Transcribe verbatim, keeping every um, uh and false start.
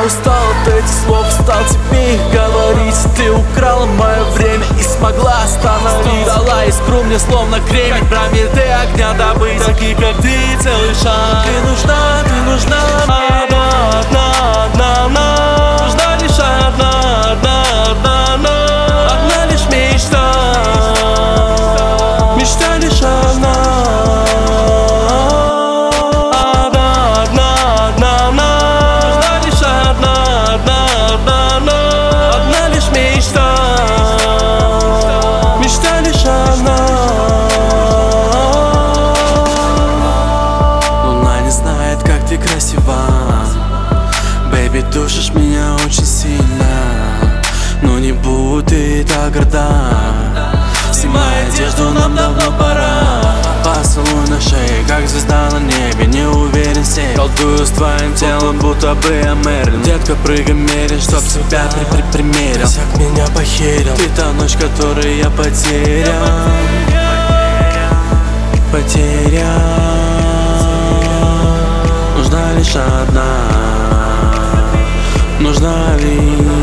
устал от этих слов, стал тебе их говорить. Ты украла мое время и смогла остановить. Дала искру мне словно кремень, прометы огня добыть. Такие как ты, целый шаг. Ты нужна, ты нужна мне. Одна, одна, одна, одна. Нужна лишь одна, одна, одна, одна. Одна лишь мечта. Мечта лишь одна. Одна, одна, одна, одна. Нужна лишь одна, одна, одна, одна. Одна лишь мечта. Мечта лишь одна. Луна не знает, как ты красива. Бэйби, душишь меня очень сильно. Но не будь ты так горда. Снимай одежду, нам давно пора. Поцелуй на шее, как звезда на небе. Не уверен в себе, колдую с твоим телом, будто бы я Мерлин. Детка, прыгай, мерин, чтоб тебя при -при примерил. Всяк меня похерил. Ты та ночь, которой я потерял. Потерял. Нужна лишь одна. Нужна лишь